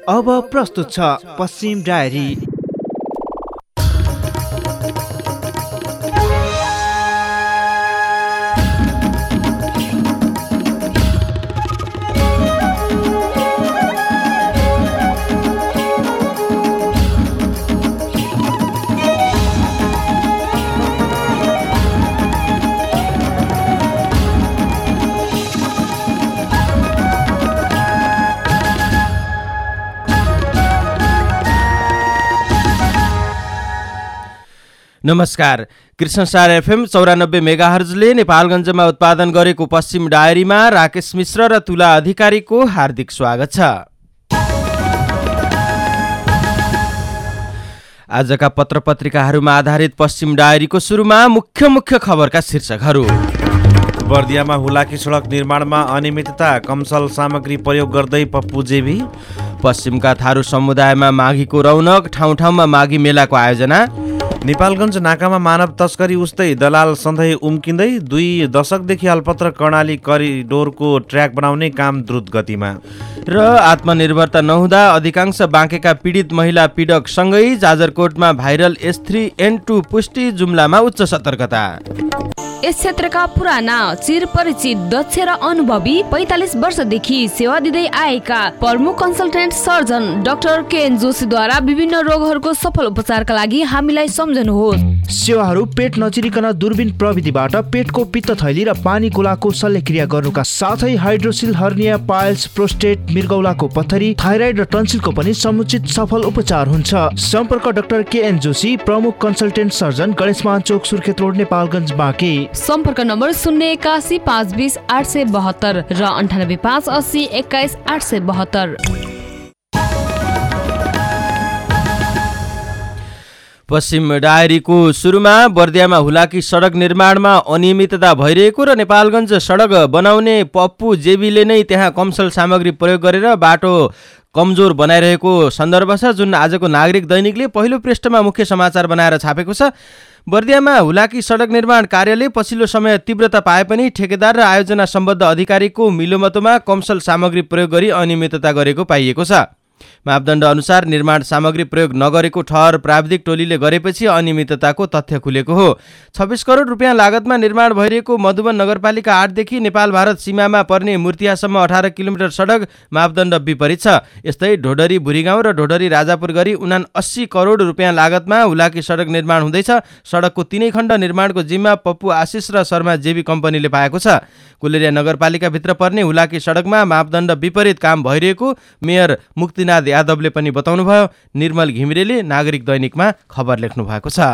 अब प्रस्तुत छ पश्चिम डायरी। नमस्कार। कृष्णसार एफएम 94 मेगाहर्जले नेपालगञ्जमा उत्पादन गरेको पश्चिम डायरीमा राकेश मिश्र र तुला अधिकारीको हार्दिक स्वागत छ। आजका पत्रपत्रिकाहरूमा आधारित पश्चिम डायरीको सुरुमा मुख्य खबरका शीर्षकहरू। बर्दियामा हुलाकी सडक निर्माणमा अनियमितता, कमसल सामग्री प्रयोग गर्दै पप्पु जेबी। पश्चिमका थारू समुदायमा माघीको रौनक, ठाउँ ठाउँमा माघी मेलाको आयोजना। नेपालगञ्ज नाकामा मानव तस्करी उस्तै, दलाल सधैँ उम्किँदै। 2 दशकदेखि अल्पत्र कर्णाली करिडोरको ट्र्याक बनाउने काम द्रुत गतिमा। र आत्मनिर्भरता नहुँदा अधिकांश बाँकेका पीडित महिला पीडकसँगै जाजरकोटमा भाइरल H3N2 पुष्टि, जुम्लामा उच्च सतर्कता। यस क्षेत्रका पुराना चिरपरिचित दक्ष र अनुभवी 45 वर्षदेखि सेवा दिँदै आएका प्रमुख कन्सल्टेन्ट सर्जन डाक्टर केएन जोशीद्वारा विभिन्न रोगहरूको सफल उपचारका लागि हामीलाई सम्झनुहोस्। सेवाहरू पेट नचिरिकन दूरबीन प्रविधिबाट पेटको पित्त थैली र पानी कुलाको शल्यक्रिया गर्नुका साथै हाइड्रोसिल, हर्निया, पाइल्स, प्रोस्टेट, मृगौलाको पत्थरी, थाइराइड र टन्सिलको पनि समुचित सफल उपचार हुन्छ। सम्पर्क डाक्टर केएन जोशी, प्रमुख consultant surgeon, Ganeshman chowk, Surkhet road, Nepalganj, Banke. सम्पर्क नम्बर 081 520 872 र 98 580 21 872। पश्चिम डायरीको सुरुमा बर्दियामा हुलाकी सडक निर्माणमा अनियमितता भइरहेको र नेपालगञ्ज सडक बनाउने पप्पु जेबीले नै त्यहाँ कमसल सामग्री प्रयोग गरेर बाटो कमजोर बनाइरहेको सन्दर्भ छ, जुन आजको नागरिक दैनिकले पहिलो पृष्ठमा मुख्य समाचार बनाएर छापेको छ। बर्दियामा हुलाकी सडक निर्माण कार्यले पछिल्लो समय तीव्रता पाए पनि ठेकेदार र आयोजना सम्बद्ध अधिकारीको मिलोमतोमा कमसल सामग्री प्रयोग गरी अनियमितता गरेको पाइएको छ। मापदण्ड अनुसार निर्माण सामग्री प्रयोग नगरेको ठहर प्राविधिक टोलीले गरेपछि अनियमितताको तथ्य खुलेको हो। 26 करोड रुपियाँ लागतमा निर्माण भइरहेको मधुवन नगरपालिका 8 देखि नेपाल भारत सीमामा पर्ने मूर्तियासम्म 18 किलोमिटर सडक मापदण्ड विपरीत छ। यस्तै ढोडरी भुरीगाउँ र ढोडरी राजापुर गरी 79 करोड रुपियाँ लागतमा हुलाकी सडक निर्माण हुँदैछ। सडकको 3 खण्ड निर्माणको जिम्मा पप्पु आशिष र शर्मा जेबी कम्पनीले पाएको छ। कुलेरिया नगरपालिकाभित्र पर्ने हुलाकी सडकमा मापदण्ड विपरीत काम भइरहेको मेयर मुक्तिनाथ यादवले पनि बताउनुभयो। निर्मल घिमिरेले नागरिक दैनिकमा खबर लेख्नु भएको छ।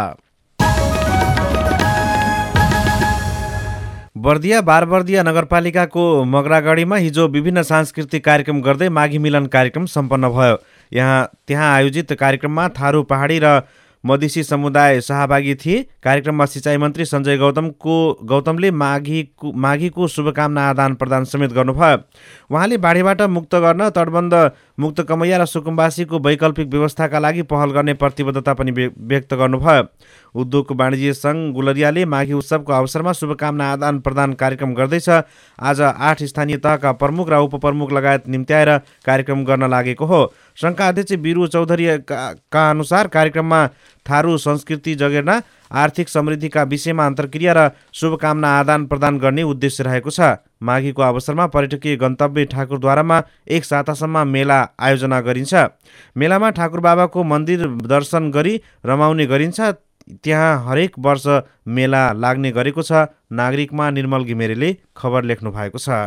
बर्दिया बारबर्दिया नगरपालिकाको मगरागढीमा हिजो विभिन्न सांस्कृतिक कार्यक्रम गर्दै माघी मिलन कार्यक्रम सम्पन्न भयो। त्यहाँ आयोजित कार्यक्रममा थारू पहाडी र मधेसी समुदाय सहभागी थिए। कार्यक्रममा सिँचाइ मन्त्री सञ्जय गौतमले माघीको शुभकामना आदान प्रदान समेत गर्नुभयो। उहाँले बाढीबाट मुक्त गर्न तटबन्ध मुक्त कमैया र सुकुम्बासीको वैकल्पिक व्यवस्थाका लागि पहल गर्ने प्रतिबद्धता पनि व्यक्त गर्नुभयो। उद्योग वाणिज्य सङ्घ गुलरियाले माघी उत्सवको अवसरमा शुभकामना आदान प्रदान कार्यक्रम गर्दैछ। आज 8 स्थानीय तहका प्रमुख र उपप्रमुख लगायत निम्त्याएर कार्यक्रम गर्न लागेको हो। सङ्घका अध्यक्ष बिरु चौधरीका अनुसार कार्यक्रममा थारू संस्कृति जगेर्ना, आर्थिक समृद्धिका विषयमा अन्तर्क्रिया र शुभकामना आदान प्रदान गर्ने उद्देश्य रहेको छ। माघीको अवसरमा पर्यटकीय गन्तव्य ठाकुरद्वारामा 1 सातासम्म मेला आयोजना गरिन्छ। मेलामा ठाकुर बाबाको मन्दिर दर्शन गरी रमाउने गरिन्छ। त्यहाँ हरेक वर्ष मेला लाग्ने गरेको छ। नागरिकमा निर्मल घिमिरेले खबर लेख्नु भएको छ।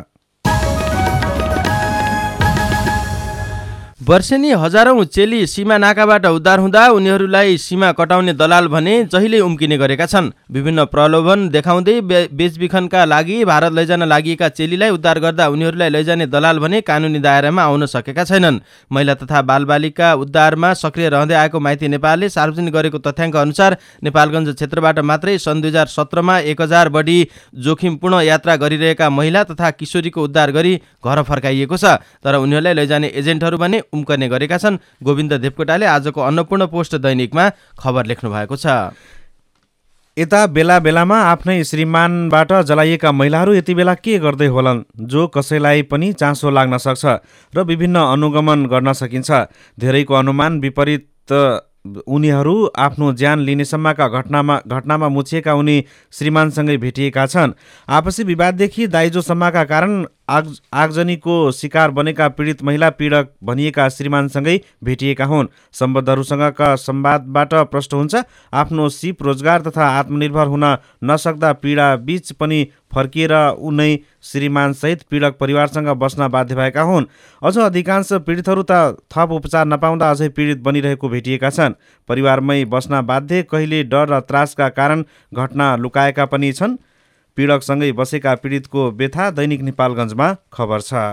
वर्षेनी हजारौं चेली सीमा नाकाबाट उद्धार हुँदा उनीहरूलाई सीमा कटाउने दलाल भने जहिले उम्किने गरेका छन्। विभिन्न प्रलोभन देखाउँदै बेचबिखनका लागि भारत लैजान लागिएका चेलीलाई उद्धार गर्दा उनीहरूलाई लैजाने दलाल भने कानुनी दायरामा आउन सकेका छैनन्। महिला तथा बालबालिका उद्धारमा सक्रिय रहँदै आएको माइती नेपालले सार्वजनिक गरेको तथ्याङ्क अनुसार नेपालगञ्ज क्षेत्रबाट मात्रै सन् 2017मा 1000 बढी जोखिमपूर्ण यात्रा गरिरहेका महिला तथा किशोरीको उद्धार गरी घर फर्काइएको छ। तर उनीहरूलाई लैजाने एजेन्टहरू भने उम्कने गरेका छन्। गोविन्द देवकोटाले आजको अन्नपूर्ण पोस्ट दैनिकमा खबर लेख्नु भएको छ। यता बेला बेलामा आफ्नै श्रीमानबाट जलाइएका महिलाहरू यति बेला के गर्दै होलान् जो कसैलाई पनि चासो लाग्न सक्छ र विभिन्न अनुगमन गर्न सकिन्छ। धेरैको अनुमान विपरीत उनीहरू आफ्नो ज्यान लिनेसम्मका घटनामा मुछिएका उनी श्रीमानसँगै भेटिएका छन्। आपसी विवाददेखि दाइजोसम्मका कारण आगजनीको शिकार बनेका पीडित महिला पीडक भनिएका श्रीमानसँगै भेटिएका हुन्। सम्बद्धहरूसँगका संवादबाट प्रष्ट हुन्छ आफ्नो सिप रोजगार तथा आत्मनिर्भर हुन नसक्दा पीडा बीच पनि फर्किएर उनै श्रीमानसहित पीडक परिवारसँग बस्न बाध्य भएका हुन्। अझ अधिकांश पीडितहरू त थप उपचार नपाउँदा अझै पीडित बनिरहेको भेटिएका छन्। परिवारमै बस्न बाध्य, कहिले डर र त्रासका कारण घटना लुकाएका पनि छन्। पीडकसँगै बसेका पीडितको व्यथा दैनिक नेपालगञ्जमा खबर छ।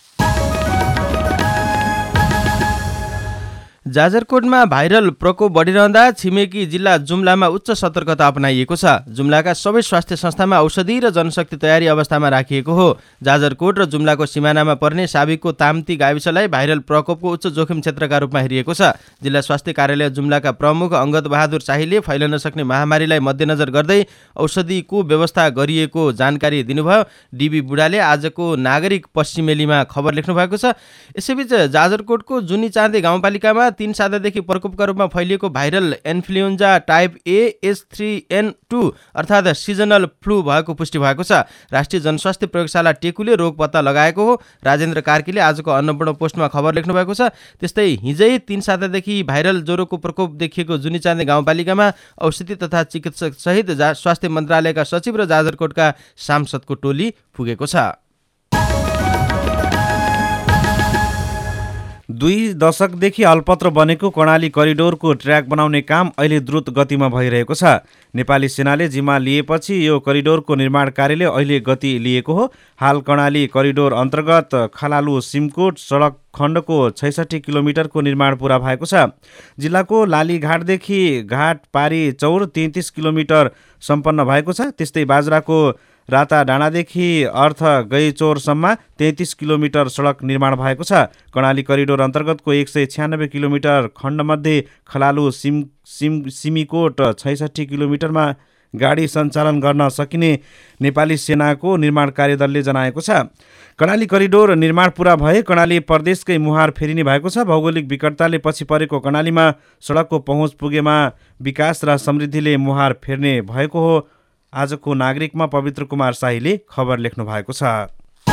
जाजरकोटमा भाइरल प्रकोप बढिरहँदा छिमेकी जिल्ला जुम्लामा उच्च सतर्कता अपनाइएको छ। जुम्लाका सबै स्वास्थ्य संस्थामा औषधि र जनशक्ति तयारी अवस्थामा राखिएको हो। जाजरकोट र जुम्लाको सिमानामा पर्ने साबिकको ताम्ती गाविसलाई भाइरल प्रकोपको उच्च जोखिम क्षेत्रका रूपमा हेरिएको छ। जिल्ला स्वास्थ्य कार्यालय जुम्लाका प्रमुख अङ्गद बहादुर शाहीले फैलन सक्ने महामारीलाई मध्यनजर गर्दै औषधिको व्यवस्था गरिएको जानकारी दिनुभयो। डिबी बुढाले आजको नागरिक पश्चिमेलीमा खबर लेख्नु भएको छ। यसैबीच जाजरकोटको जुनी चाँदे गाउँपालिकामा 3 सातादेखि प्रकोपका रूपमा फैलिएको भाइरल इन्फ्लुएन्जा टाइप AH3N2 अर्थात् सिजनल फ्लू भएको पुष्टि भएको छ। राष्ट्रिय जनस्वास्थ्य प्रयोगशाला टेकुले रोग पत्ता लगाएको हो। राजेन्द्र कार्कीले आजको अन्नपूर्ण पोस्टमा खबर लेख्नु भएको छ। त्यस्तै हिजै 3 सातादेखि भाइरल ज्वरोको प्रकोप देखिएको जुनीचाँदे गाउँपालिकामा औषधि तथा चिकित्सक सहित स्वास्थ्य मन्त्रालयका सचिव र जाजरकोटका सांसदको टोली पुगेको छ। 2 दशकदेखि अल्पत्र बनेको कर्णाली करिडोरको ट्र्याक बनाउने काम अहिले द्रुत गतिमा भइरहेको छ। नेपाली सेनाले जिम्मा लिएपछि यो करिडोरको निर्माण कार्यले अहिले गति लिएको हो। हाल कर्णाली करिडोर अन्तर्गत खलालु सिमकोट सडक खण्डको 66 किलोमिटरको निर्माण पुरा भएको छ। जिल्लाको लालीघाटदेखि घाट पारी चौर 33 किलोमिटर सम्पन्न भएको छ। त्यस्तै बाजुराको राता डाँडादेखि अर्थ गैचौरसम्म 33 किलोमिटर सडक निर्माण भएको छ। कर्णाली करिडोर अन्तर्गतको 196 किलोमिटर खण्डमध्ये खलालु सिमीकोट 66 किलोमिटरमा गाडी सञ्चालन गर्न सकिने नेपाली सेनाको निर्माण कार्यदलले जनाएको छ। कर्णाली करिडोर निर्माण पुरा भए कर्णाली प्रदेशकै मुहार फेरिने भएको छ। भौगोलिक विकटताले पछि परेको कर्णालीमा सडकको पहुँच पुगेमा विकास र समृद्धिले मुहार फेर्ने भएको हो। आजको नागरिकमा पवित्र कुमार शाहीले खबर लेख्नु भएको छ।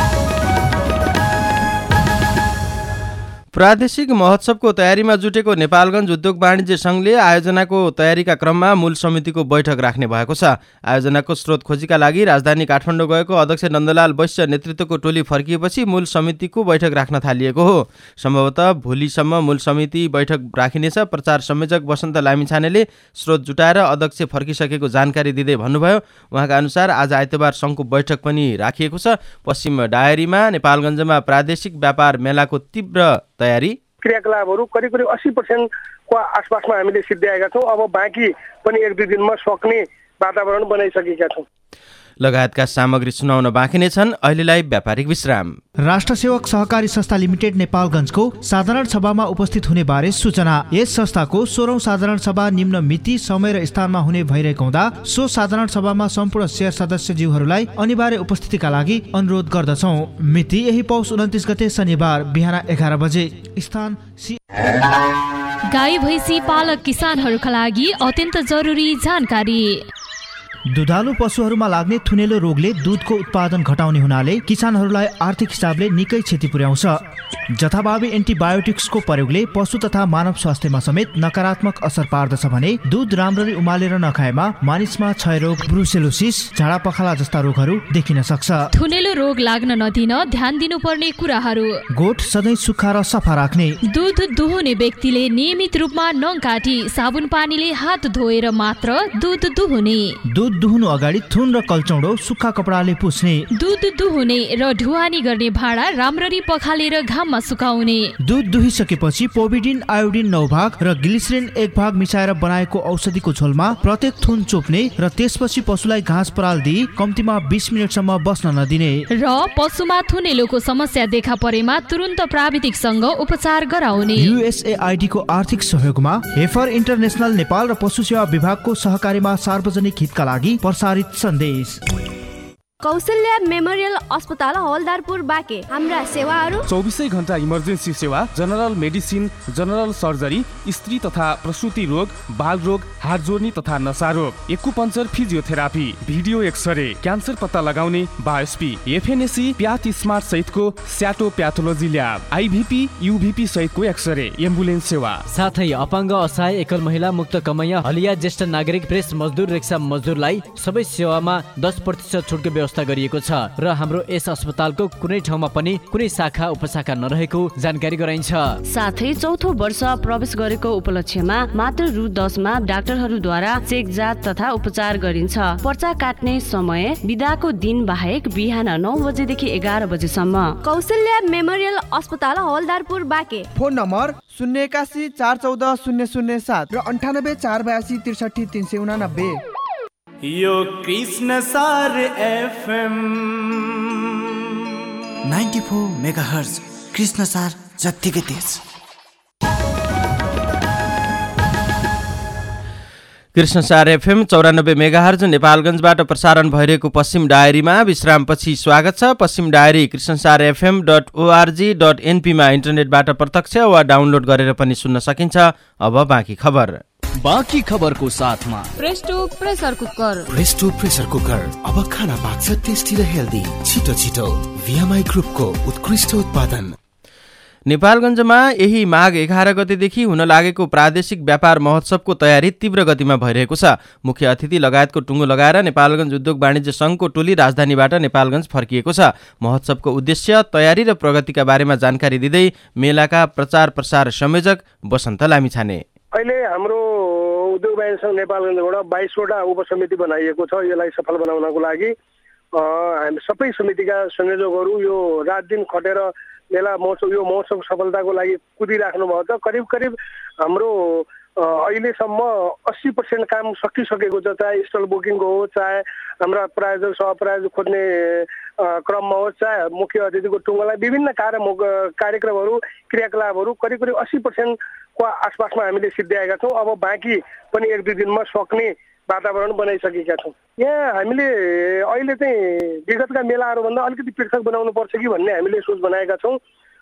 प्रादेशिक महोत्सवको तयारीमा जुटेको नेपालगञ्ज उद्योग वाणिज्य सङ्घले आयोजनाको तयारीका क्रममा मूल समितिको बैठक राख्ने भएको छ। आयोजनाको स्रोत खोजीका लागि राजधानी काठमाडौँ गएको अध्यक्ष नन्दलाल वैश्य नेतृत्वको टोली फर्किएपछि मूल समितिको बैठक राख्न थालिएको हो। सम्भवतः भोलिसम्म मूल समिति बैठक राखिनेछ। प्रचार संयोजक वसन्त लामिछानेले स्रोत जुटाएर अध्यक्ष फर्किसकेको जानकारी दिँदै भन्नुभयो। उहाँका अनुसार आज आइतबार सङ्घको बैठक पनि राखिएको छ। पश्चिम डायरीमा नेपालगञ्जमा प्रादेशिक व्यापार मेलाको तीव्र तयारी क्रियाकलापहरू करिब 80% को आसपासमा हामीले सिद्ध्याएका छौँ। अब बाँकी पनि 1-2 दिनमा सक्ने वातावरण बनाइसकेका छौँ। लगायतका सामग्री सुनाउन बाँकी नै छन्। अहिलेलाई व्यापारिक विश्राम। राष्ट्र सेवक सहकारी संस्था लिमिटेड नेपालगञ्जको साधारण सभामा उपस्थित हुने बारे सूचना। यस संस्थाको 16औं साधारण सभा निम्न मिति, समय र स्थानमा हुने भइरहेको हुँदा सो साधारण सभामा सम्पूर्ण शेयर सदस्यज्यूहरूलाई अनिवार्य उपस्थितिका लागि अनुरोध गर्दछौँ। मिति यही पौष 29 गते शनिबार बिहान 11 बजे। स्थान गाई भैँसी पालक किसानहरूका लागि अत्यन्त जरुरी जानकारी। दुधालु पशुहरूमा लाग्ने थुनेलो रोगले दूधको उत्पादन घटाउने हुनाले किसानहरूलाई आर्थिक हिसाबले निकै क्षति पुर्याउँछ। जथाभावी एन्टिबायोटिक्सको प्रयोगले पशु तथा मानव स्वास्थ्यमा समेत नकारात्मक असर पार्दछ भने दूध राम्ररी उमालेर नखाएमा मानिसमा क्षयरोग, ब्रुसेलोसिस, झाडा पखाला जस्ता रोगहरू देखिन सक्छ। थुनेलो रोग लाग्न नदिन ध्यान दिनुपर्ने कुराहरू: गोठ सधैँ सुक्खा र सफा राख्ने, दूध दुहुने व्यक्तिले नियमित रूपमा नङ काटी साबुन पानीले हात धोएर मात्र दूध दुहुने, दूध दुध दुहुनु अगाडि थुन र कल्चौडो सुक्खा कपडाले पुछ्ने, दुध दुहुने र ढुवानी गर्ने भाँडा राम्ररी पखालेर घाममा सुकाउने, दुध दुहिसकेपछि पोभिडिन आयोडिन 9 भाग र ग्लिसरिन 1 भाग मिसाएर बनाएको औषधिको झोलमा प्रत्येक थुन चोप्ने र त्यसपछि पशुलाई घाँस पराल दिई कम्तीमा 20 मिनेटसम्म बस्न नदिने र पशुमा थुनेलोको समस्या देखा परेमा तुरुन्त प्राविधिकसँग उपचार गराउने। USAID को आर्थिक सहयोगमा हेफर इन्टरनेशनल नेपाल र पशु सेवा विभागको सहकारीमा सार्वजनिक हितका लागि प्रसारित सन्देश। कौशल्या मेमोरियल अस्पताल हवलदारपुर बाँके। हाम्रा सेवाहरू 24 घण्टा इमर्जेन्सी सेवा, जनरल मेडिसिन, जनरल सर्जरी, स्त्री तथा प्रसुति रोग, बाल रोग, हात जोड्ने तथा नसा रोग, acupuncture, physiotherapy, video X-ray, cancer पत्ता लगाउने, बायोस्पी, एफएनएसी, प्याथ स्मार्ट सहितको स्याटो प्याथोलोजी ल्याब, आइभिपी, युभिपी सहितको एक्सरे, एम्बुलेन्स सेवा, साथै अपाङ्ग, असहाय, एकल महिला, मुक्त कमैया, हलिया, ज्येष्ठ नागरिक, प्रेस मजदुर, रिक्सा मजदुरलाई सबै सेवामा 10% छुटको व्यवस्था गरिएको छ र हाम्रो यस अस्पतालको कुनै ठाउँमा पनि कुनै शाखा उपशाखा नरहेको जानकारी गराइन्छ। साथै चौथो वर्ष प्रवेश गरेको उपलक्ष्यमा मात्र रु 10 मा डाक्टरहरूद्वारा चेक जाँच तथा उपचार गरिन्छ। पर्चा काट्ने समय बिदाको दिन बाहेक बिहान 9 बजेदेखि 11 बजेसम्म। कौशल्या मेमोरियल अस्पताल हवलदारपुर बाँके। फोन नम्बर 081 414 007 र 98 482 63 389। यो कृष्ण सार FM 94 मेगाहर्ज कृष्ण सार जत्तिकै तेज। कृष्णसार FM 94 मेगाहर्ज नेपालगञ्जबाट प्रसारण भइरहेको पश्चिम डायरीमा विश्रामपछि स्वागत छ। पश्चिम डायरी कृष्णसार FM.org.np मा इन्टरनेटबाट प्रत्यक्ष वा डाउनलोड गरेर पनि सुन्न सकिन्छ। अब बाँकी खबर। बाँकी खबरको साथमा Presto pressure cooker. Presto pressure cooker अब खाना पाक्छ टेस्टी र हेल्दी। छिटो छिटो VMI ग्रुपको उत्कृष्ट उत्पादन। नेपालगञ्जमा यही माघ 11 गतेदेखि हुन लागेको प्रादेशिक व्यापार महोत्सवको तयारी तीव्र गतिमा भइरहेको छ। मुख्य अतिथि लगायतको टुङ्गो लगाएर नेपालगञ्ज उद्योग वाणिज्य सङ्घको टोली राजधानीबाट नेपालगञ्ज फर्किएको छ। महोत्सवको उद्देश्य, तयारी र प्रगतिका बारेमा जानकारी दिँदै मेलाका प्रचार प्रसार संयोजक वसन्त लामिछाने। अहिले हाम्रो उद्योग वाणिज्य सङ्घ नेपालगञ्जबाट 22वटा उपसमिति बनाइएको छ। यसलाई सफल बनाउनको लागि हामी सबै समितिका संयोजकहरू यो रात दिन खटेर मेला महोत्सव यो महोत्सवको सफलताको लागि कुदिराख्नु भएको छ। करिब करिब हाम्रो अहिलेसम्म 80% काम सकिसकेको छ। चाहे स्टल बुकिङको हो, चाहे हाम्रा प्रायोजक सहप्रायोजक खोज्ने क्रममा होस्, चाहे मुख्य अतिथिको टुङ्गोलाई विभिन्न कार्यक्रमहरू क्रियाकलापहरू करिब करिब 80% को आसपासमा हामीले सिद्ध्याएका छौँ। अब बाँकी पनि 1-2 दिनमा सक्ने वातावरण बनाइसकेका छौँ। यहाँ हामीले अहिले चाहिँ विगतका मेलाहरूभन्दा अलिकति पृथक बनाउनु पर्छ कि भन्ने हामीले सोच बनाएका छौँ।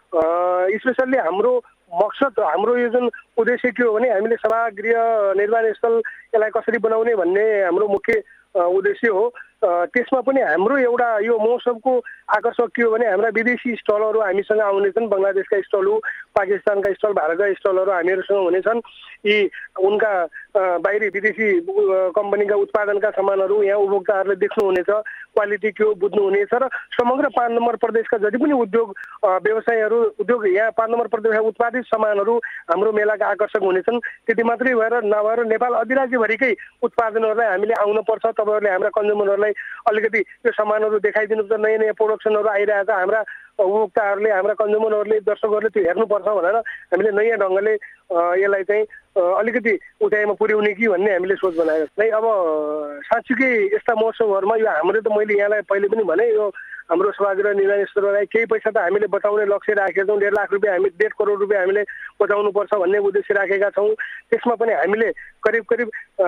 स्पेसल्ली हाम्रो मकसद, हाम्रो यो जुन उद्देश्य के हो भने हामीले सभागृह निर्माण स्थल यसलाई कसरी बनाउने भन्ने हाम्रो मुख्य उद्देश्य हो। त्यसमा पनि हाम्रो एउटा यो महोत्सवको आकर्षक के हो भने हाम्रा विदेशी स्टलहरू हामीसँग आउनेछन्। बङ्गलादेशका स्टलहरू, पाकिस्तानका स्टल, भारतका स्टलहरू हामीहरूसँग हुनेछन्। यी उनका बाहिरी विदेशी कम्पनीका उत्पादनका सामानहरू यहाँ उपभोक्ताहरूले देख्नुहुनेछ, क्वालिटी के हो बुझ्नुहुनेछ र समग्र 5 नम्बर प्रदेशका जति पनि उद्योग व्यवसायहरू यहाँ 5 नम्बर प्रदेशका उत्पादित सामानहरू हाम्रो मेलाका आकर्षक हुनेछन्। त्यति मात्रै भएर नभएर नेपाल अधिराज्यभरिकै उत्पादनहरूलाई हामीले आउनुपर्छ। तपाईँहरूले हाम्रा कन्ज्युमरहरूलाई अलिकति यो सामानहरू देखाइदिनुपर्छ। नयाँ नयाँ प्रोडक्सनहरू आइरहेछ। हाम्रा उपभोक्ताहरूले, हाम्रा कन्ज्युमरहरूले, दर्शकहरूले त्यो हेर्नुपर्छ भनेर हामीले नयाँ ढङ्गले यसलाई चाहिँ अलिकति उचाइमा पुर्याउने कि भन्ने हामीले सोच बनाएको छ। अब साँच्चीकै यस्ता महोत्सवहरूमा यो हाम्रो त मैले यहाँलाई पहिले पनि भने यो हाम्रो सभागृह निर्माण स्तरलाई केही पैसा त हामीले बचाउने लक्ष्य राखेका छौँ। 1.5 लाख रुपियाँ हामी 1.5 करोड रुपियाँ हामीले बचाउनुपर्छ भन्ने उद्देश्य राखेका छौँ। त्यसमा पनि हामीले करिब करिब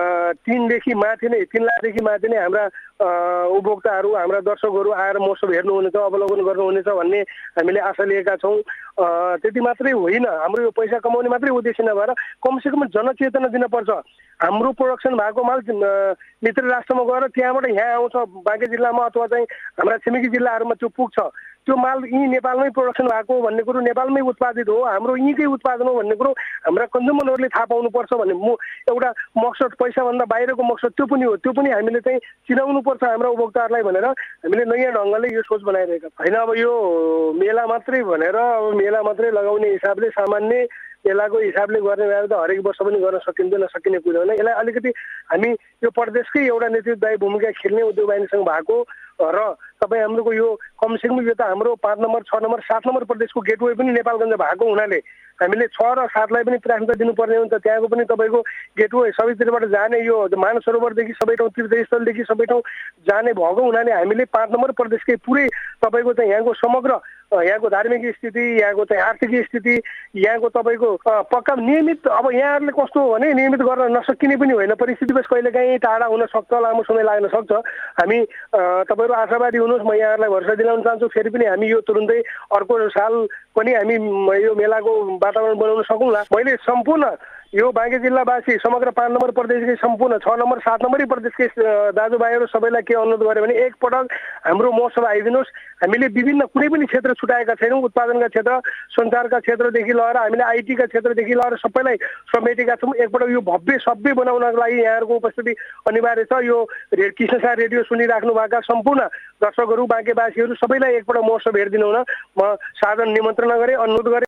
3 लाखदेखि माथि नै हाम्रा उपभोक्ताहरू, हाम्रा दर्शकहरू आएर महोत्सव हेर्नुहुनेछ, अवलोकन गर्नुहुनेछ भन्ने हामीले आशा लिएका छौँ। त्यति मात्रै होइन, हाम्रो यो पैसा कमाउने मात्रै उद्देश्य नभएर कमसेकम जनचेतना दिनपर्छ। हाम्रो प्रोडक्सन भएको माल मित्र राष्ट्रमा गएर त्यहाँबाट यहाँ आउँछ बाँके जिल्लामा अथवा चाहिँ हाम्रा छिमेकी जिल्लाहरूमा त्यो पुग्छ। त्यो माल यहीँ नेपालमै प्रोडक्सन भएको भन्ने कुरो, नेपालमै उत्पादित हो, हाम्रो यहीँकै उत्पादन हो भन्ने कुरो हाम्रा कन्ज्युमरहरूले थाहा पाउनुपर्छ भन्ने एउटा मकसद, पैसाभन्दा बाहिरको मकसद त्यो पनि हो। त्यो पनि हामीले चाहिँ चिनाउनुपर्छ हाम्रा उपभोक्ताहरूलाई भनेर हामीले नयाँ ढङ्गले यो सोच बनाइरहेका छौँ। होइन अब यो मेला मात्रै भनेर अब मेला मात्रै लगाउने हिसाबले, सामान्य मेलाको हिसाबले गर्ने भएर त हरेक वर्ष पनि गर्न सकिँदैन, नसकिने कुरो होइन। यसलाई अलिकति हामी यो प्रदेशकै एउटा नेतृत्वदायी भूमिका खेल्ने उद्योग वाणिज्य सङ्घ भएको र तपाईँ हाम्रो यो कमसेकम यो त हाम्रो 5 नम्बर 6 नम्बर 7 नम्बर प्रदेशको गेटवे पनि नेपालगञ्ज भएको हुनाले हामीले 6 र 7 लाई पनि प्राथमिकता दिनुपर्ने हुन्छ। त्यहाँको पनि तपाईँको गेटवे सबैतिरबाट जाने यो मानसरोवरदेखि सबै ठाउँ, तीर्थस्थलदेखि सबै ठाउँ जाने भएको हुनाले हामीले 5 नम्बर प्रदेशकै पुरै तपाईँको चाहिँ यहाँको समग्र यहाँको धार्मिक स्थिति, यहाँको चाहिँ आर्थिक स्थिति, यहाँको तपाईँको पक्का नियमित, अब यहाँहरूले कस्तो हो भने नियमित गर्न नसकिने पनि होइन, परिस्थितिवश कहिलेकाहीँ टाढा हुन सक्छ, लामो समय लाग्न सक्छ। हामी तपाईँहरू आशावादी हुनुहोस्, म यहाँहरूलाई भरोसा दिलाउन चाहन्छु। फेरि पनि हामी यो तुरुन्तै अर्को साल पनि हामी यो मेलाको वातावरण बनाउन सकौँला। मैले सम्पूर्ण यो बाँके जिल्लावासी, समग्र 5 नम्बर प्रदेशकै सम्पूर्ण 6 नम्बर 7 नम्बरै प्रदेशकै दाजुभाइहरू सबैलाई के अनुरोध गरेँ भने एकपटक हाम्रो महोत्सव आइदिनुहोस्। हामीले विभिन्न कुनै पनि क्षेत्र छुटाएका छैनौँ। उत्पादनका क्षेत्र, सञ्चारका क्षेत्रदेखि लिएर हामीले आइटीका क्षेत्रदेखि लिएर सबैलाई समेटेका छौँ। एकपटक यो भव्य बनाउनको लागि यहाँहरूको उपस्थिति अनिवार्य छ। यो कृष्णसार रेडियो सुनिराख्नु भएका सम्पूर्ण दर्शकहरू, बाँकेवासीहरू सबैलाई एकपटक महोत्सव हेरिदिनु हुन म सादर निमन्त्रणा गरेँ, अनुरोध गरेँ।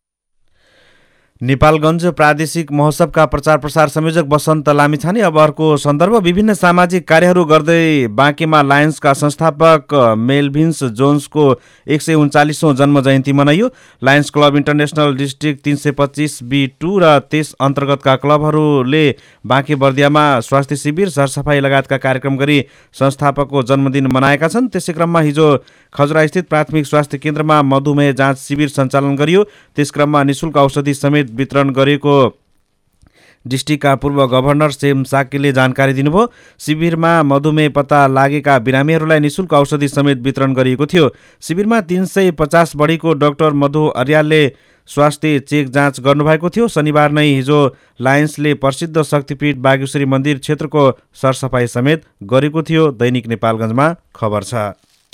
नेपालगञ्ज प्रादेशिक महोत्सवका प्रचार प्रसार संयोजक वसन्त लामिछाने। अब अर्को सन्दर्भ, विभिन्न सामाजिक कार्यहरू गर्दै बाँकेमा लायन्सका संस्थापक मेलभिन्स जोन्सको 139औं जन्म जयन्ती मनाइयो। Lions club international district 325B2 र त्यस अन्तर्गतका क्लबहरूले बाँके बर्दियामा स्वास्थ्य शिविर, सरसफाई लगायतका कार्यक्रम गरी संस्थापकको जन्मदिन मनाएका छन्। त्यसै क्रममा हिजो खजुरास्थित प्राथमिक स्वास्थ्य केन्द्रमा मधुमेह जाँच शिविर सञ्चालन गरियो। त्यस क्रममा निःशुल्क औषधि समेत वितरण गरेको डिस्ट्रिक्टका पूर्व गभर्नर सेम साकेले जानकारी दिनुभयो। शिविरमा मधुमेह पत्ता लागेका बिरामीहरूलाई निःशुल्क औषधि समेत वितरण गरिएको थियो। शिविरमा 350 बढीको डाक्टर मधु अर्यालले स्वास्थ्य चेक जाँच गर्नुभएको थियो। शनिबार नै हिजो लायन्सले प्रसिद्ध शक्तिपीठ बागेश्वरी मन्दिर क्षेत्रको सरसफाई समेत गरेको थियो। दैनिक नेपालगञ्जमा खबर छ।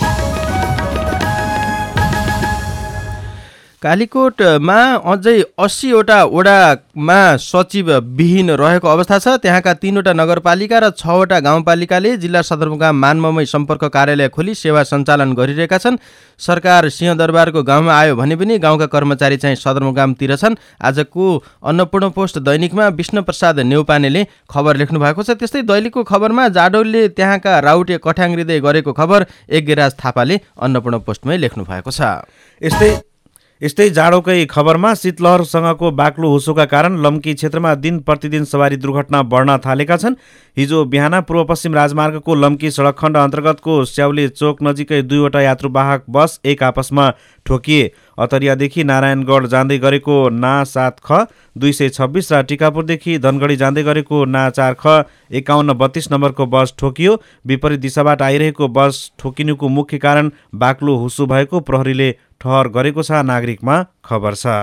कालीकोटमा अझै 80वटा वडामा सचिव विहीन रहेको अवस्था छ। त्यहाँका 3वटा नगरपालिका र 6वटा गाउँपालिकाले जिल्ला सदरमुकाम मानममै सम्पर्क कार्यालय खोली सेवा सञ्चालन गरिरहेका छन्। सरकार सिंहदरबारको गाउँमा आयो भने पनि गाउँका कर्मचारी चाहिँ सदरमुकामतिर छन्। आजको अन्नपूर्ण पोस्ट दैनिकमा विष्णुप्रसाद नेउपानेले खबर लेख्नु भएको छ। त्यस्तै दैनिकको खबरमा जाडौलले त्यहाँका राउटे कठ्याङ्ग्रिँदै गरेको खबर एकगिराज थापाले अन्नपूर्ण पोस्टमै लेख्नु भएको छ। यस्तै जाडोकै खबरमा शीतलहरसँगको बाक्लो हुसोका कारण लम्की क्षेत्रमा दिन प्रतिदिन सवारी दुर्घटना बढ्न थालेका छन्। हिजो बिहान पूर्व पश्चिम राजमार्गको लम्की सडक खण्ड अन्तर्गतको स्याउले चोक नजिकै 2वटा यात्रुवाहक बस एक आपसमा ठोकिए। अतरियादेखि नारायणगढ जाँदै गरेको ना 7 ख 226 र टिकापुरदेखि धनगढी जाँदै गरेको ना 4 ख 5132 नम्बरको बस ठोकियो। विपरीत दिशाबाट आइरहेको बस ठोकिनुको मुख्य कारण बाक्लो हुसो भएको प्रहरीले ठहर गरेको छ। नागरिकमा खबर छ।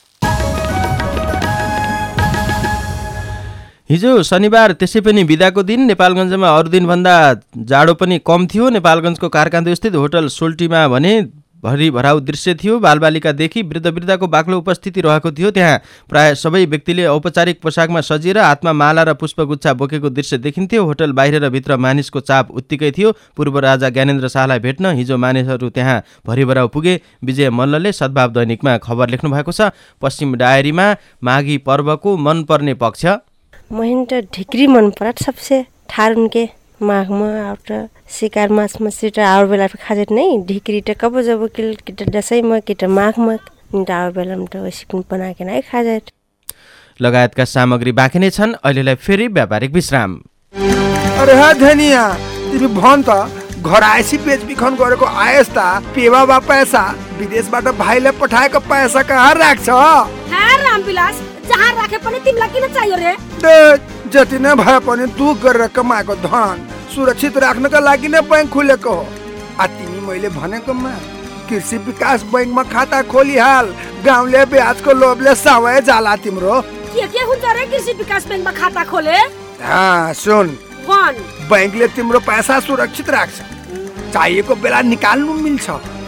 हिजो शनिबार त्यसै पनि बिदाको दिन नेपालगञ्जमा अरू दिनभन्दा जाडो पनि कम थियो। नेपालगञ्जको कारकान्दो स्थित होटल सोल्टीमा भने भरी भराउ दृश्य थियो। बालबालिकादेखि वृद्धको बाक्लो उपस्थिति रहेको थियो। त्यहाँ प्राय सबै व्यक्तिले औपचारिक पोसाकमा सजिएर हातमा माला र पुष्पगुच्छा बोकेको दृश्य देखिन्थ्यो। होटल बाहिर र भित्र मानिसको चाप उत्तिकै थियो। पूर्व राजा ज्ञानेन्द्र शाहलाई भेट्न हिजो मानिसहरू त्यहाँ भरी भराउ पुगे। विजय मल्लले सद्भाव दैनिकमा खबर लेख्नु भएको छ। पश्चिम डायरीमा माघी पर्वको मनपर्ने पक्ष महिन त ढिक्री मन परात सबसे ठारुन के माघमा आउट शिकार माछ मछली त आउर बेला खाजेट नै ढिक्री त कब जब किट दसैँमा किट माघमा निट आउर बेलामा त सिक्नु बनाके नै खाजेट लगायतका सामग्री बाँकी नै छन्। अहिलेलाई फेरि व्यापारिक विश्राम। अरे हा धनिया तिमी भन त घर आएसी बेचबिखन गरेको आएस त पेवा बा पैसा विदेशबाट भाइले पठाएको पैसा कहाँ राख्छ? हा रामविलास जहाँ राखे पनि तिमीलाई किन चाहियो रे? जति नै भए पनि दुख गरेर कमाएको धन सुरक्षित राख्नका लागि नै बैंक खुलेको हो। तिमी मैले भनेकोमा कृषि विकास बैंकमा खाता खोलिहाल। गाउँले ब्याजको लोभले सवै जाला तिम्रो। के हुन्छ रे कृषि विकास बैंकमा खाता खोले? सुन बैंकले तिम्रो पैसा सुरक्षित राख्छ। चाहिएको बेला निकाल्नु मिल्छ।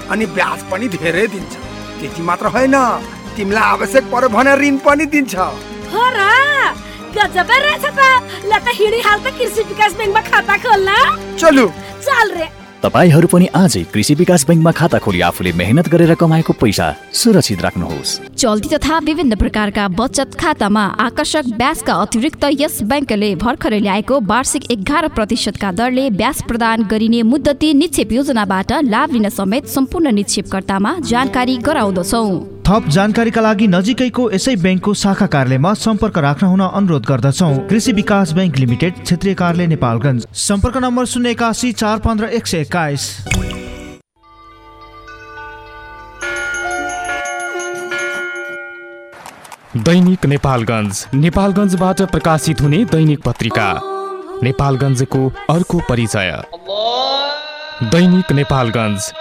अनि ब्याज पनि धेरै दिन्छ। त्यति मात्र होइन, तिमीलाई आवश्यक पर्यो भने ऋण पनि दिन्छ। हो र, गजब रहेछ त। ल त हिँडिहाल त कृषि विकास बैंकमा खाता खोल्न। चलु चल रे। तपाईहरु पनि आजै कृषि विकास बैंकमा खाता खोली आफूले मेहनत गरेर कमाएको पैसा सुरक्षित राख्नुहोस्। चल्ती तथा विभिन्न प्रकारका बचत खातामा आकर्षक ब्याजका अतिरिक्त यस बैंकले भर्खरै ल्याएको वार्षिक 11% का दरले ब्याज प्रदान गरिने मुद्दती निक्षेप योजनाबाट लाभ लिन समेत सम्पूर्ण निक्षेपकर्तामा जानकारी गराउँदछौँ। थप जानकारीका लागि नजिकैको यसै बैंकको शाखा कार्यालयमा सम्पर्क राख्न हुन अनुरोध गर्दछौँ। कृषि विकास बैंक लिमिटेड, क्षेत्रीय कार्यालय नेपालगञ्ज। सम्पर्क नम्बर 081 415 121। दैनिक नेपालगञ्ज, नेपालगञ्जबाट प्रकाशित हुने दैनिक पत्रिका। नेपालगञ्जको अर्को परिचय। दैनिक नेपालगञ्ज,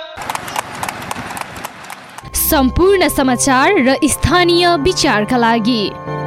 सम्पूर्ण समाचार र स्थानीय विचारका लागि।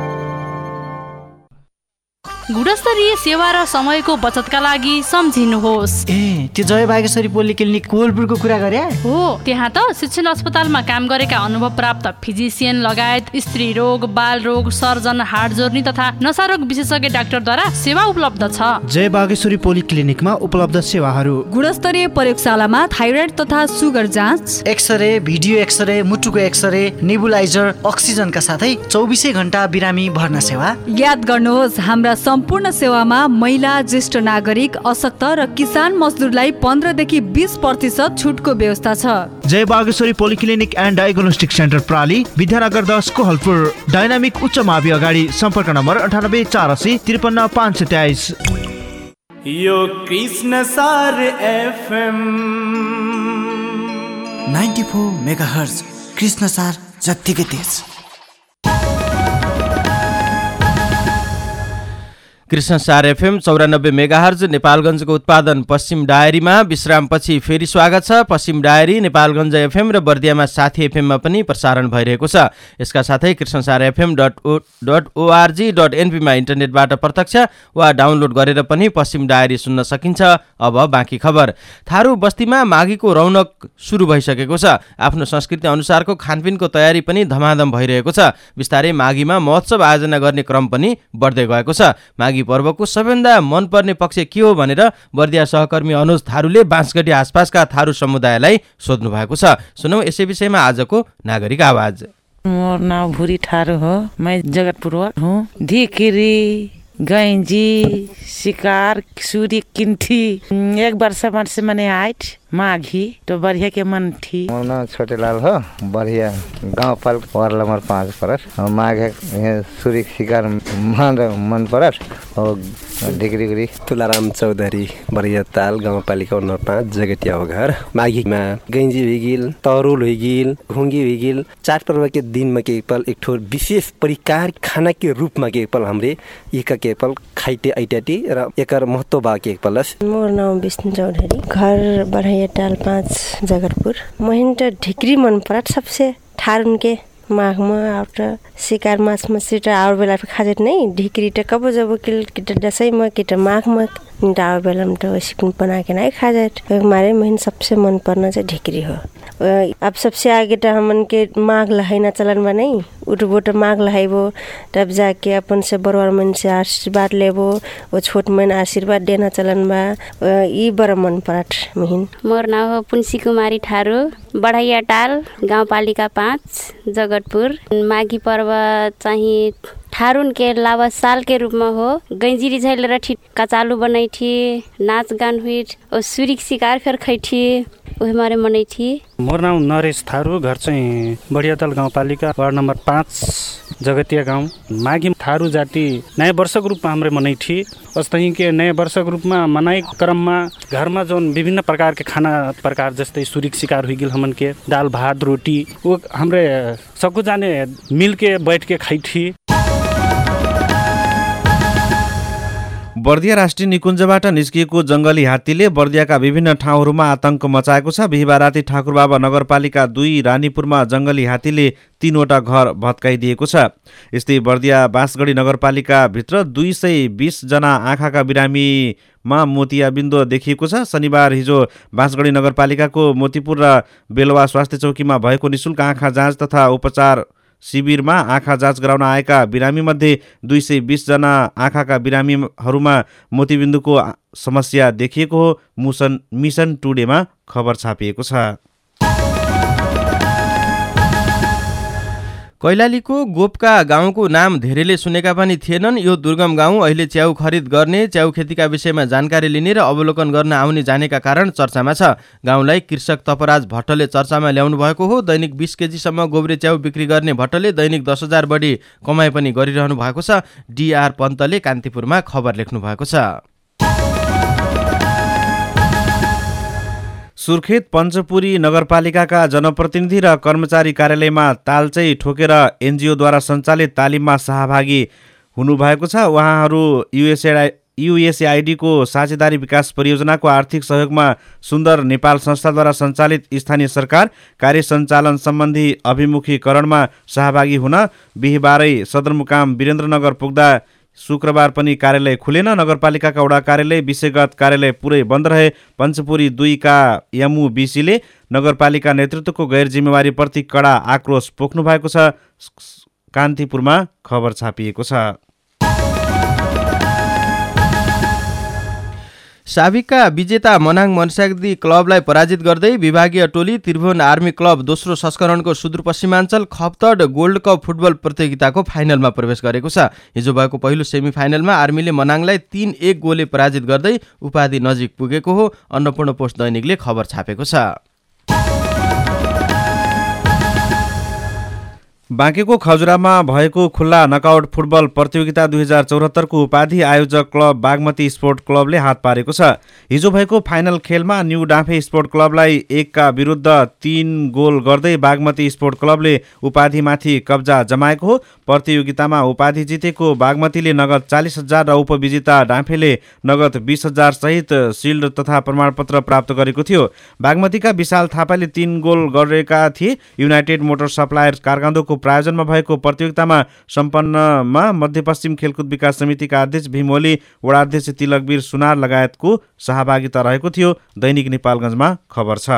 गुणस्तरीय सेवा र समयको बचतका लागि सम्झिनुहोस्। त्यो जय बागेश्वरी पोलिक्लिनिक कोलपुरको कुरा गरे हो। त्यहाँ त शिक्षण अस्पतालमा काम गरेका अनुभव प्राप्त फिजिसियन लगायत स्त्री रोग, बाल रोग, सर्जन, हाड जोर्नी तथा नसारोग विशेषज्ञ डाक्टरद्वारा सेवा उपलब्ध छ। जय बागेश्वरी पोलिक्लिनिकमा उपलब्ध सेवाहरू: गुणस्तरीय प्रयोगशालामा थाइरोइड तथा सुगर जाँच, एक्सरे, भिडियो एक्सरे, मुटुको एक्सरे, नेबुलाइजर, अक्सिजनका साथै 24 घण्टा बिरामी भर्ना सेवा। याद गर्नुहोस्, हाम्रा सम्पूर्ण सेवामा महिला, ज्येष्ठ नागरिक, अशक्त र किसान मजदुरलाई 15 देखि 20% छुटको व्यवस्था छ। Jai Bageshwari polyclinic and diagnostic centre प्राली, विद्यानगर 10 कोहलपुर। डायनामिक उच्च मावि अगाडि। सम्पर्क नम्बर 98 480 53 523। यो कृष्ण सार एफएम 94 मेगाहर्ज, कृष्ण सार जत्तिकै तेज। कृष्ण सार एफएम 94 मेगाहर्ज नेपालगञ्जको उत्पादन पश्चिम डायरीमा विश्रामपछि फेरि स्वागत छ। पश्चिम डायरी नेपालगञ्ज एफएम र बर्दियामा साथी एफएममा पनि प्रसारण भइरहेको छ। यसका साथै कृष्णसारfm.org.np मा इन्टरनेटबाट प्रत्यक्ष वा डाउनलोड गरेर पनि पश्चिम डायरी सुन्न सकिन्छ। अब बाँकी खबर। थारू बस्तीमा माघीको रौनक सुरु भइसकेको छ। आफ्नो संस्कृति अनुसारको खानपिनको तयारी पनि धमाधम भइरहेको छ। बिस्तारै माघीमा महोत्सव आयोजना गर्ने क्रम पनि बढ्दै गएको छ। माघी पर्वको सबैभन्दा मनपर्ने पक्ष के हो भनेर बर्दिया सहकर्मी अनुज थारूले बाँसगढी आसपासका थारू समुदायलाई सोध्नु भएको छ। सुनौ यसै विषयमा आजको नागरिक आवाज। मोर नाम भूरी थारू हो। मैं जगतपुर हूँ। धिकिरी, गैंजी, शिकार, सूरी, किंठी 1 वर्ष से मैंने आठ माघी तो बढ़िया के मन थी। मोर नाम छोटे लाल हो। बढ़िया गाँव पाल वार्ड नंबर 5 परस। माघ सूर्य शिकार मन परस और डिग्री तुलाराम चौधरी बढ़िया ताल गाउँपालिका नम्बर 5 जगतिया हो घर। माघीमा गैंजी हुइगिल, तरुल हुइगिल, घुंगी हुइगिल। चाड पर्व के दिन में के पल एक ठो विशेष परिकार खाना के रूप में के पल हमरे एक के पल खाइटे आइटेटी र एकर महत्व बा के पलस। मोर नाम विष्णु चौधरी, घर बढ़िया टाल 5 जगतपुर। महिन त ढिक्री मन परत सबसे थारुन के माघमा आउट शिकार माछ मछली त आउर बेला खाजेट नै ढिक्री त कब जब किट दसैँमा किट माघमा आउर बेला त सिकुन बनाके नै खाजेट। हमारे महिन सबसे मन पर्ना चाहिँ ढिक्री हो। अब सबसे आगे तो हमन के माघ लहाइना चलन में नहीं उठबो तो माघ लहाइबो, तब जाके अपन से बड़वार मन से आशीर्वाद लेबो, वो छोट मन आशीर्वाद देना चलन बा। ई बड़ा मन परत महिन। मोर नाम हो पुंसी कुमारी थारू, बढ़ैया टाल गाउँपालिका 5 जगतपुर। माघी पर्व चाहिँ थारुन के लावा साल के रूप में हो। गंजी रिझैल रठी कचालू बनाई थी, नाच गान हुई और सूर्य शिकार फिर खाई थी, वो हमारे मनाई थी। मोर नाम नरेश थारू, घर चाहिँ बढियाताल गाउँपालिका वार्ड नंबर 5 जगतिया गाउँ। माघी थारू जाति नयाँ वर्षको रूपमा हाम्रो मनाई थी। अस्तै के नयाँ वर्षको रूपमा मनाई क्रममा घरमा जोन विभिन्न प्रकार के खाना प्रकार जस्तै सूर्य शिकार हुइगिल हमन के दाल भात रोटी वो हमरे सबको जाने मिल के बैठ के खाई थी। बर्दिया राष्ट्रिय निकुञ्जबाट निस्किएको जङ्गली हात्तीले बर्दियाका विभिन्न ठाउँहरूमा आतंक मचाएको छ। बिहिबार राति ठाकुरबाबा नगरपालिका 2 रानीपुरमा जङ्गली हात्तीले 3वटा घर भत्काइदिएको छ। यस्तै बर्दिया बाँसगढी नगरपालिकाभित्र 220 जना आँखाका बिरामीमा मोतियाबिन्दु देखिएको छ। शनिबार हिजो बाँसगढी नगरपालिकाको मोतीपुर र बेलवा स्वास्थ्य चौकीमा भएको निशुल्क आँखा जाँच तथा उपचार शिविरमा आँखा जाँच गराउन आएका बिरामीमध्ये 220 जना आँखाका बिरामीहरूमा मोतीबिन्दुको समस्या देखिएको हो। मिसन टुडेमा खबर छापिएको छ। कैलालीको गोपका गाउँको नाम धेरैले सुनेका पनि थिएनन्। यो दुर्गम गाउँ अहिले च्याउ खरिद गर्ने, च्याउ खेतीका विषयमा जानकारी लिने र अवलोकन गर्न आउने जानेका कारण चर्चामा छ। गाउँलाई कृषक तपराज भट्टले चर्चामा ल्याउनु भएको हो। दैनिक 20 केजीसम्म गोब्रे च्याउ बिक्री गर्ने भट्टले दैनिक 10,000 बढी कमाइ पनि गरिरहनु भएको छ। डिआर पन्तले कान्तिपुरमा खबर लेख्नु भएको छ। सुर्खेत पञ्चपुरी नगरपालिकाका जनप्रतिनिधि र कर्मचारी कार्यालयमा तालचै ठोकेर एनजिओद्वारा सञ्चालित तालिममा सहभागी हुनुभएको छ। उहाँहरू युएसएआइडीको साझेदारी विकास परियोजनाको आर्थिक सहयोगमा सुन्दर नेपाल संस्थाद्वारा सञ्चालित स्थानीय सरकार कार्य सञ्चालन सम्बन्धी अभिमुखीकरणमा सहभागी हुन बिहिबारै सदरमुकाम वीरेन्द्रनगर पुग्दा शुक्रबार पनि कार्यालय खुलेन। नगरपालिकाका वडा कार्यालय, विषयगत कार्यालय पुरै बन्द रहे। पञ्चपुरी 2 का एमयुबिसीले नगरपालिका नेतृत्वको गैर जिम्मेवारीप्रति कडा आक्रोश पोख्नु भएको छ। कान्तिपुरमा खबर छापिएको छ। साबिकका विजेता मनाङ मनस्याग्दी क्लबलाई पराजित गर्दै विभागीय टोली त्रिभुवन आर्मी क्लब दोस्रो संस्करणको Sudurpashchimanchal Khaptad gold cup football प्रतियोगिताको फाइनलमा प्रवेश गरेको छ। हिजो भएको पहिलो सेमिफाइनलमा आर्मीले मनाङलाई 3-1 गोलले पराजित गर्दै उपाधि नजिक पुगेको हो। अन्नपूर्ण पोस्ट दैनिकले खबर छापेको छ। बाँकेको खजुरामा भएको खुल्ला नकआउट फुटबल प्रतियोगिता 2074 को उपाधि आयोजक क्लब बागमती स्पोर्ट क्लबले हात पारेको छ। हिजो भएको फाइनल खेलमा न्यू डाँफे स्पोर्ट क्लबलाई 1 का विरुद्ध 3 गोल गर्दै बागमती स्पोर्ट क्लबले उपाधिमाथि कब्जा जमाएको हो। प्रतियोगितामा उपाधि जितेको बागमतीले नगद 40,000 र उपविजेता डाँफेले नगद 20,000 सहित सिल्ड तथा प्रमाणपत्र प्राप्त गरेको थियो। बागमतीका विशाल थापाले 3 गोल गरेका थिए। युनाइटेड मोटर सप्लायर कारगान्दोको प्रायोजनमा भएको प्रतियोगितामा सम्पन्नमा मध्यपश्चिम खेलकुद विकास समितिका अध्यक्ष भीमोली, वडाध्यक्ष तिलकवीर सुनार लगायतको सहभागिता रहेको थियो। दैनिक नेपालगञ्जमा खबर छ।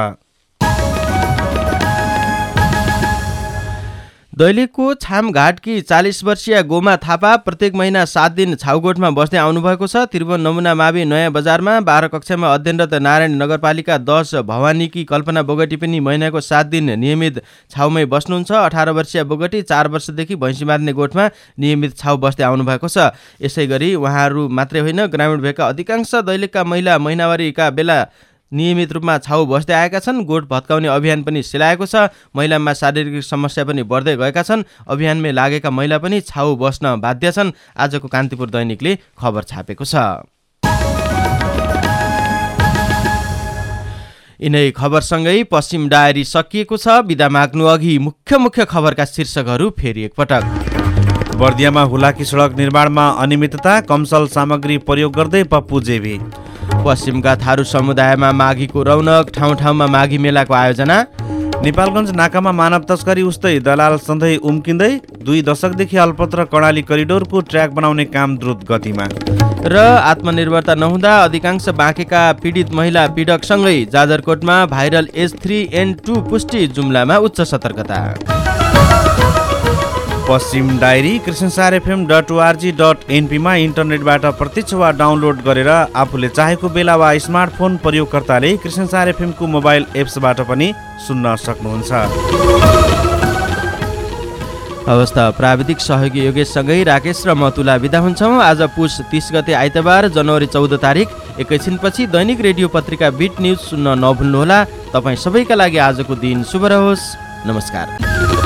दैलेखको छामघाटकी 40 वर्षीय गोमा थापा प्रत्येक महिना 7 दिन छाउगोठमा बस्दै आउनुभएको छ। त्रिभुवन नमुना मावि नयाँ बजारमा 12 कक्षामा अध्ययनरत नारायण नगरपालिका 10 भवानीकी कल्पना बोगटी पनि महिनाको 7 दिन नियमित छाउमै बस्नुहुन्छ। 18 वर्षीय बोगटी 4 वर्षदेखि भैँसी मार्ने गोठमा नियमित छाउ बस्दै आउनुभएको छ। यसै गरी उहाँहरू मात्रै होइन, ग्रामीण भएका अधिकांश दैलेखका महिला महिनावारीका बेला नियमित रूपमा छाउ बस्दै आएका छन्। गोठ भत्काउने अभियान पनि सेलाएको छ। महिलामा शारीरिक समस्या पनि बढ्दै गएका छन्। अभियानमै लागेका महिला पनि छाउ बस्न बाध्य छन्। आजको कान्तिपुर दैनिकले खबर छापेको छ। यिनै खबरसँगै पश्चिम डायरी सकिएको छ। बिदा माग्नु अघि मुख्य खबरका शीर्षकहरू फेरि एकपटक। बर्दियामा हुलाकी सडक निर्माणमा अनियमितता, कमसल सामग्री प्रयोग गर्दै पप्पू जेबी। पश्चिमका थारू समुदायमा माघीको रौनक, ठाउँ माघी मेलाको आयोजना। नेपालगञ्ज नाकामा मानव तस्करी उस्तै दलाल सधैँ उम्किँदै। 2 दशकदेखि अल्पत्र कर्णाली करिडोरको ट्र्याक बनाउने काम द्रुत गतिमा। र आत्मनिर्भरता नहुँदा अधिकांश बाँकेका पीडित महिला पीडकसँगै जाजरकोटमा भाइरल H3N2 पुष्टि, जुम्लामा उच्च सतर्कता। पश्चिम डायरी कृष्णसारfm.org.np मा इन्टरनेटबाट प्रत्यक्ष वा डाउनलोड गरेर आफूले चाहेको बेला वा स्मार्टफोन प्रयोगकर्ताले कृष्णसार FM को मोबाइल एप्सबाट पनि सुन्न सक्नुहुन्छ। अवस्था प्राविधिक सहयोगी योगेशसँगै राकेश र मतुला बिदा हुन्छौँ। आज पुस 30 गते आइतबार जनवरी 14 तारिक। एकैछिनपछि दैनिक रेडियो पत्रिका बिट न्युज सुन्न नभुल्नुहोला। तपाईँ सबैका लागि आजको दिन शुभ रहोस्। नमस्कार।